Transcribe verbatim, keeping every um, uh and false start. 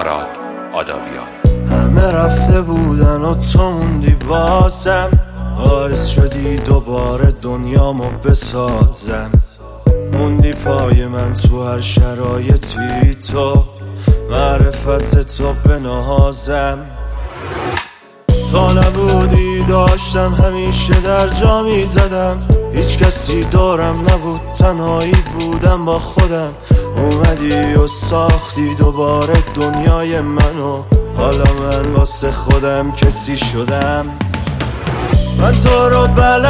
مراد آدابیان. همه رفته بودن و تو موندی بازم، باعث شدی دوباره دنیامو بسازم. موندی پای من تو هر شرایطی، تو معرفت تو به نهازم. تا نبودی داشتم همیشه در جا می زدم، هیچ کسی دارم نبود، تنهایی بودم با خودم. اومدی و ساختی دوباره دنیای منو، حالا من واسه خودم کسی شدم. من تو رو بلد